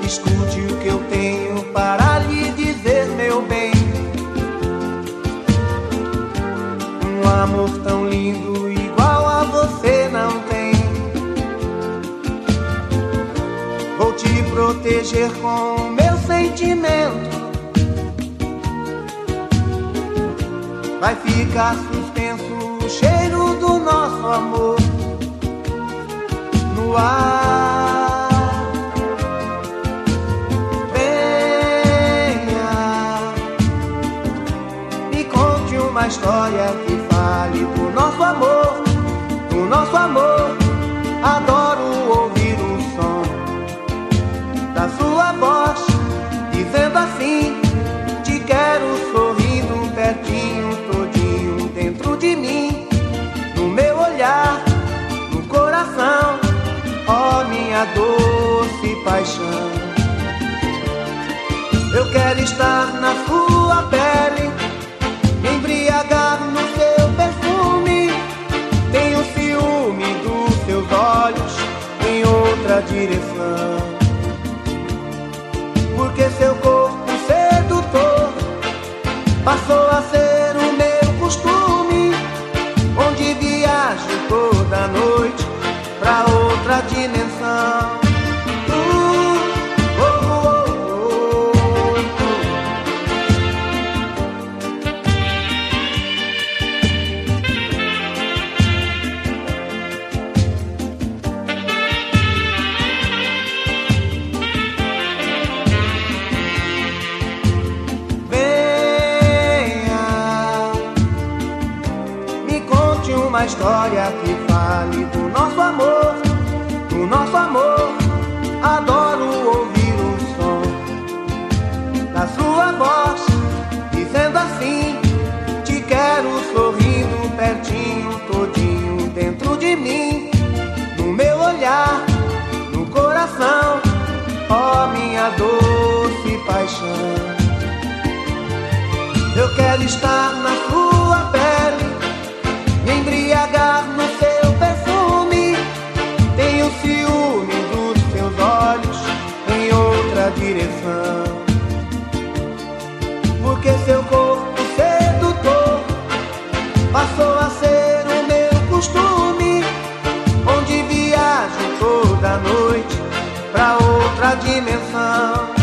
Escute o que eu tenho para lhe dizer, meu bem. Um amor tão lindo igual a você não tem. Vou te proteger com meu sentimento. Vai ficar suspenso o cheiro do nosso amor no ar. Venha, me conte uma história que fale do nosso amor, do nosso amor. Adoro ouvir o som da sua voz, dizendo assim: te quero sorrindo pertinho, todinho dentro de mim, no meu olhar, no coração, ó minha doce paixão. Eu quero estar na sua pele, me embriagar no seu perfume. Tenho ciúme dos seus olhos em outra direção, porque seu corpo sedutor passou a ser o meu costume, onde viajo toda noite pra outra dimensão. Uma história que fale do nosso amor, do nosso amor. Adoro ouvir o som da sua voz, dizendo assim: te quero sorrindo pertinho, todinho dentro de mim, no meu olhar, no coração, ó minha doce paixão. Eu quero estar na sua pele, me embriagar no seu perfume. Tenho ciúme dos seus olhos em outra direção, porque seu corpo sedutor passou a ser o meu costume, onde viajo toda noite pra outra dimensão.